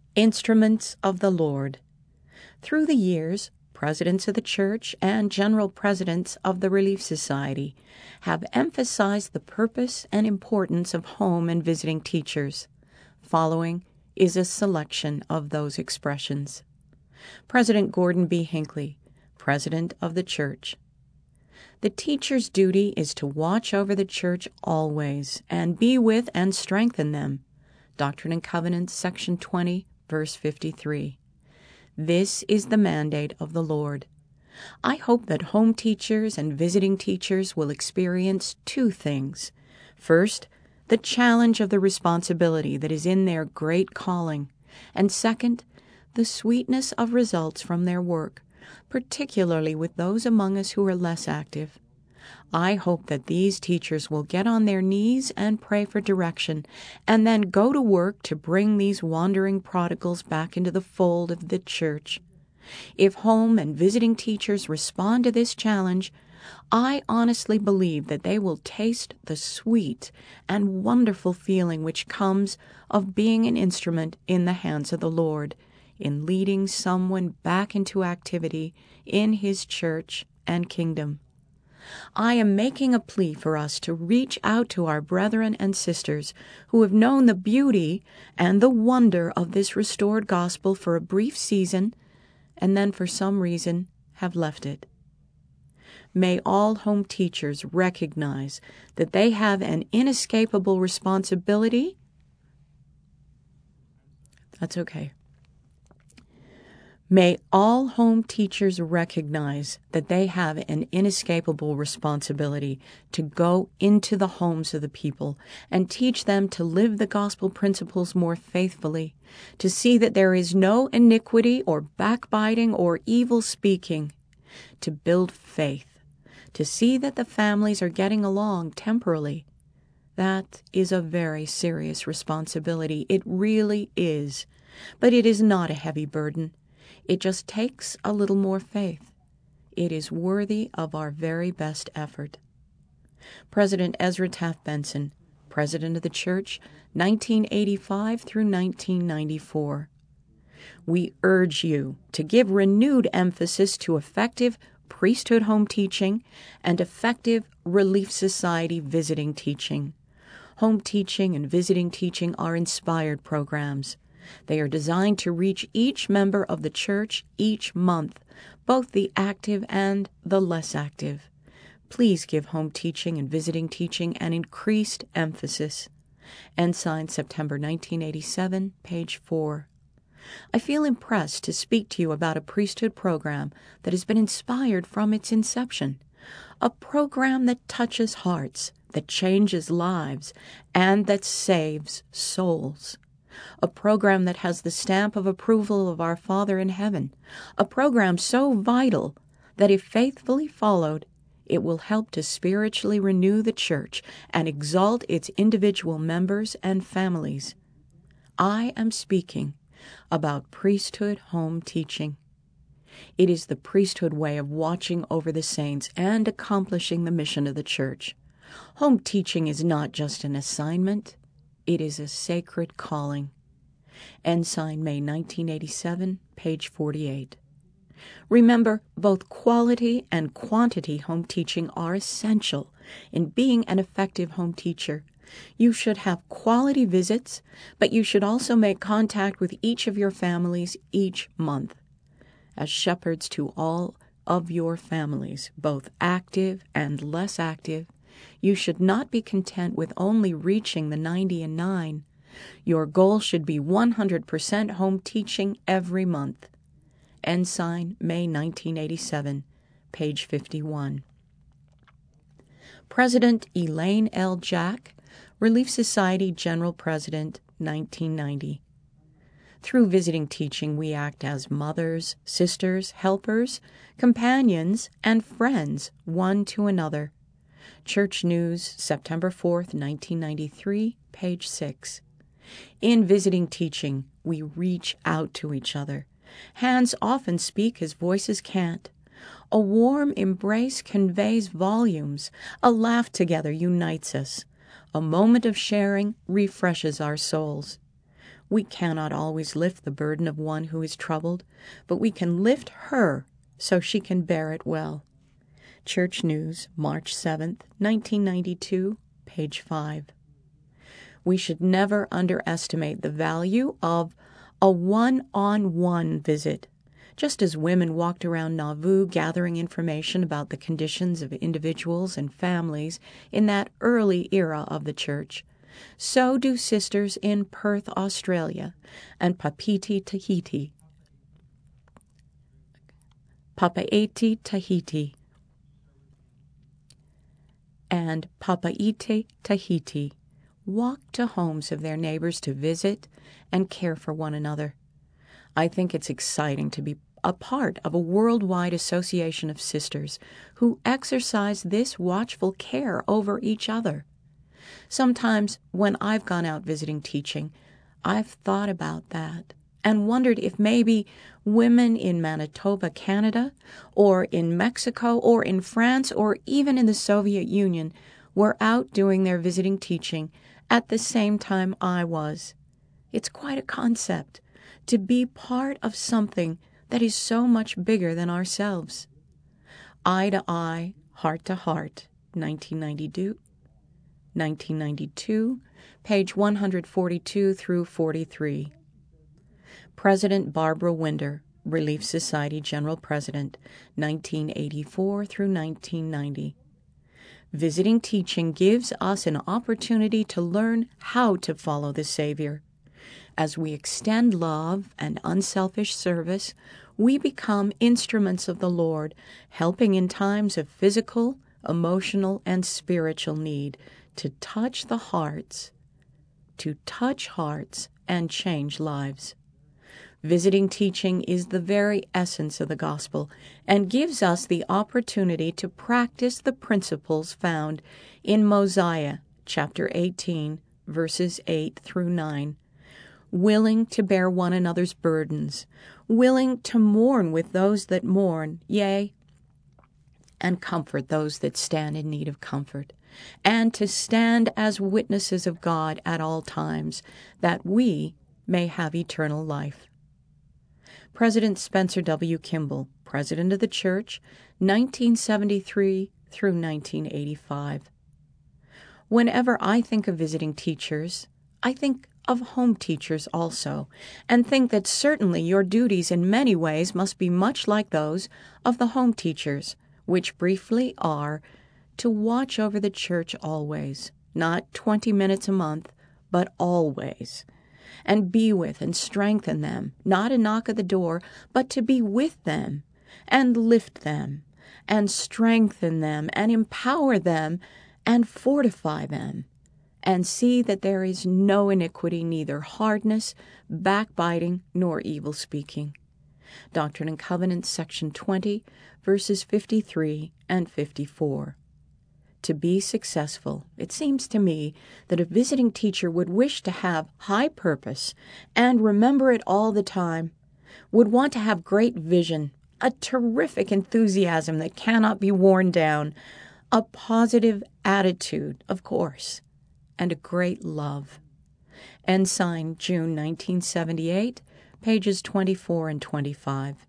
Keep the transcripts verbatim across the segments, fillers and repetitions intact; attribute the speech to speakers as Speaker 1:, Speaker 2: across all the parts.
Speaker 1: Instruments of the Lord. Through the years, presidents of the church and general presidents of the Relief Society have emphasized the purpose and importance of home and visiting teachers. Following is a selection of those expressions. President Gordon B. Hinckley, President of the Church. The teacher's duty is to watch over the church always and be with and strengthen them. Doctrine and Covenants, section twenty, verse fifty-three. This is the mandate of the Lord. I hope that home teachers and visiting teachers will experience two things. First, the challenge of the responsibility that is in their great calling, and second, the sweetness of results from their work, particularly with those among us who are less active. I hope that these teachers will get on their knees and pray for direction, and then go to work to bring these wandering prodigals back into the fold of the church. If home and visiting teachers respond to this challenge, I honestly believe that they will taste the sweet and wonderful feeling which comes of being an instrument in the hands of the Lord, in leading someone back into activity in His church and kingdom. I am making a plea for us to reach out to our brethren and sisters who have known the beauty and the wonder of this restored gospel for a brief season, and then for some reason have left it. May all home teachers recognize that they have an inescapable responsibility. That's okay. May all home teachers recognize that they have an inescapable responsibility to go into the homes of the people and teach them to live the gospel principles more faithfully, to see that there is no iniquity or backbiting or evil speaking, to build faith, to see that the families are getting along temporally. That is a very serious responsibility. It really is. But it is not a heavy burden. It just takes a little more faith. It is worthy of our very best effort. President Ezra Taft Benson, President of the Church, nineteen eighty-five through nineteen ninety-four. We urge you to give renewed emphasis to effective priesthood home teaching and effective Relief Society visiting teaching. Home teaching and visiting teaching are inspired programs. They are designed to reach each member of the church each month, both the active and the less active. Please give home teaching and visiting teaching an increased emphasis. Ensign, September nineteen eighty-seven, page four. I feel impressed to speak to you about a priesthood program that has been inspired from its inception, a program that touches hearts, that changes lives, and that saves souls. A program that has the stamp of approval of our Father in heaven, a program so vital that if faithfully followed, it will help to spiritually renew the church and exalt its individual members and families. I am speaking about priesthood home teaching. It is the priesthood way of watching over the saints and accomplishing the mission of the church. Home teaching is not just an assignment. It is a sacred calling. Ensign, May nineteen eighty-seven, page forty-eight. Remember, both quality and quantity home teaching are essential in being an effective home teacher. You should have quality visits, but you should also make contact with each of your families each month. As shepherds to all of your families, both active and less active, you should not be content with only reaching the ninety and nine. Your goal should be one hundred percent home teaching every month. Ensign, May nineteen eighty-seven, page fifty-one. President Elaine L. Jack, Relief Society General President, nineteen ninety. Through visiting teaching, we act as mothers, sisters, helpers, companions, and friends one to another. Church News, September fourth, nineteen ninety-three, page six. In visiting teaching, we reach out to each other. Hands often speak as voices can't. A warm embrace conveys volumes. A laugh together unites us. A moment of sharing refreshes our souls. We cannot always lift the burden of one who is troubled, but we can lift her so she can bear it well. Church News, March seventh, nineteen ninety-two, page five. We should never underestimate the value of a one-on-one visit. Just as women walked around Nauvoo gathering information about the conditions of individuals and families in that early era of the church, so do sisters in Perth, Australia, and Papeete, Tahiti. Papeete, Tahiti. and Papeete, Tahiti, walk to homes of their neighbors to visit and care for one another. I think it's exciting to be a part of a worldwide association of sisters who exercise this watchful care over each other. Sometimes when I've gone out visiting teaching, I've thought about that and wondered if maybe women in Manitoba, Canada, or in Mexico, or in France, or even in the Soviet Union were out doing their visiting teaching at the same time I was. It's quite a concept to be part of something that is so much bigger than ourselves. Eye to eye, heart to heart, nineteen ninety-two, nineteen ninety-two, page one forty-two through forty-three. President Barbara Winder, Relief Society General President, nineteen eighty-four through nineteen ninety. Visiting teaching gives us an opportunity to learn how to follow the Savior. As we extend love and unselfish service, we become instruments of the Lord, helping in times of physical, emotional, and spiritual need to touch the hearts, to touch hearts and change lives. Visiting teaching is the very essence of the gospel and gives us the opportunity to practice the principles found in Mosiah chapter eighteen, verses eight through nine. Willing to bear one another's burdens, willing to mourn with those that mourn, yea, and comfort those that stand in need of comfort, and to stand as witnesses of God at all times, that we may have eternal life. President Spencer W. Kimball, President of the Church, nineteen seventy-three through nineteen eighty-five. Whenever I think of visiting teachers, I think of home teachers also, and think that certainly your duties in many ways must be much like those of the home teachers, which briefly are to watch over the church always, not twenty minutes a month, but always, and be with and strengthen them, not a knock at the door, but to be with them, and lift them, and strengthen them, and empower them, and fortify them, and see that there is no iniquity, neither hardness, backbiting, nor evil speaking. Doctrine and Covenants, section twenty, verses fifty-three and fifty-four. To be successful, it seems to me that a visiting teacher would wish to have high purpose and remember it all the time, would want to have great vision, a terrific enthusiasm that cannot be worn down, a positive attitude, of course, and a great love. Ensign, June nineteen seventy-eight, pages twenty-four and twenty-five.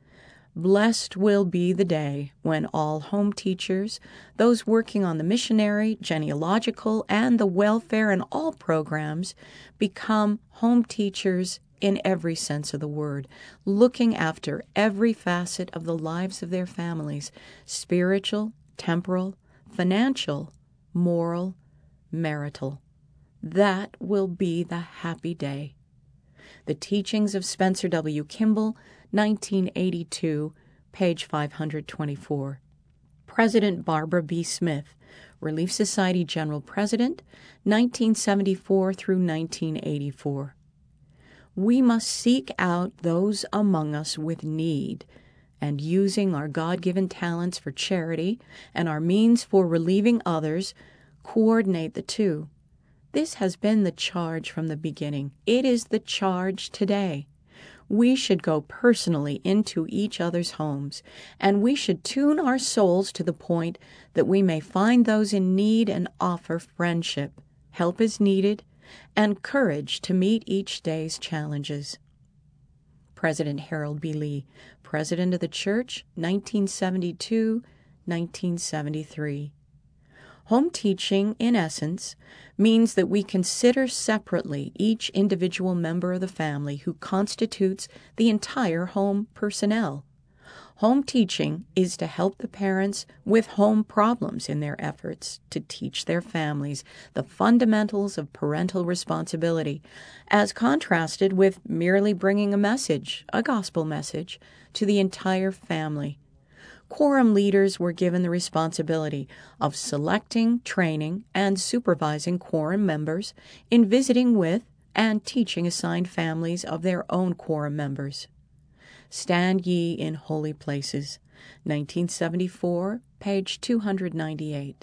Speaker 1: Blessed will be the day when all home teachers, those working on the missionary, genealogical, and the welfare and all programs, become home teachers in every sense of the word, looking after every facet of the lives of their families, spiritual, temporal, financial, moral, marital. That will be the happy day. The Teachings of Spencer W. Kimball, nineteen eighty-two, page five twenty-four. President Barbara B. Smith, Relief Society General President, nineteen seventy-four through nineteen eighty-four. We must seek out those among us with need, and using our God-given talents for charity and our means for relieving others, coordinate the two. This has been the charge from the beginning. It is the charge today. We should go personally into each other's homes, and we should tune our souls to the point that we may find those in need and offer friendship. Help is needed, and courage to meet each day's challenges. President Harold B. Lee, President of the Church, nineteen seventy-two to nineteen seventy-three. Home teaching, in essence, means that we consider separately each individual member of the family who constitutes the entire home personnel. Home teaching is to help the parents with home problems in their efforts to teach their families the fundamentals of parental responsibility, as contrasted with merely bringing a message, a gospel message, to the entire family. Quorum leaders were given the responsibility of selecting, training, and supervising quorum members in visiting with and teaching assigned families of their own quorum members. Stand Ye in Holy Places, nineteen seventy-four, page two hundred ninety-eight.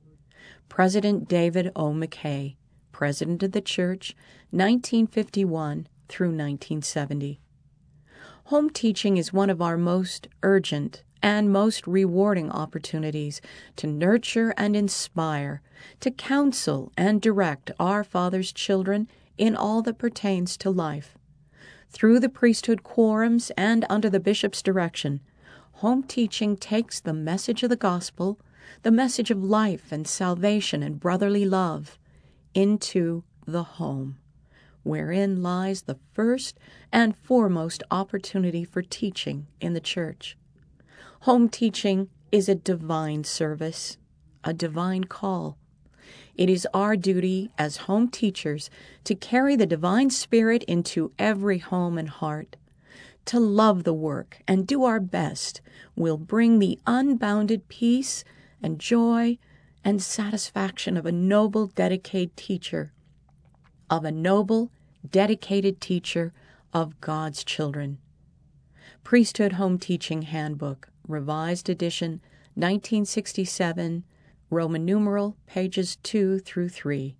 Speaker 1: President David O. McKay, President of the Church, nineteen fifty-one through nineteen seventy. Home teaching is one of our most urgent and most rewarding opportunities to nurture and inspire, to counsel and direct our Father's children in all that pertains to life. Through the priesthood quorums and under the bishop's direction, home teaching takes the message of the gospel, the message of life and salvation and brotherly love, into the home, wherein lies the first and foremost opportunity for teaching in the church. Home teaching is a divine service, a divine call. It is our duty as home teachers to carry the divine spirit into every home and heart. To love the work and do our best will bring the unbounded peace and joy and satisfaction of a noble, dedicated teacher, of a noble, dedicated teacher of God's children. Priesthood Home Teaching Handbook, Revised Edition, nineteen sixty-seven, Roman numeral, pages two through three.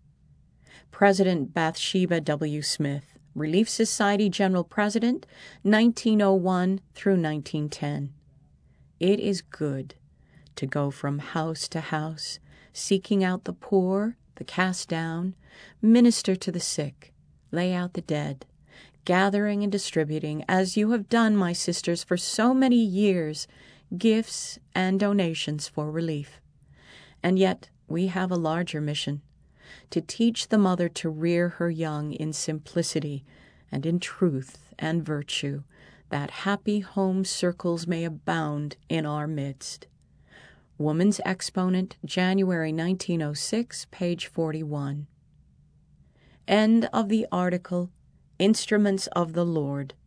Speaker 1: President Bathsheba W. Smith, Relief Society General President, nineteen oh one through nineteen ten. It is good to go from house to house, seeking out the poor, the cast down, minister to the sick, lay out the dead, gathering and distributing, as you have done, my sisters, for so many years, gifts and donations for relief. And yet we have a larger mission, to teach the mother to rear her young in simplicity and in truth and virtue, that happy home circles may abound in our midst. Woman's Exponent, January nineteen oh six, page forty-one. End of the article, Instruments of the Lord,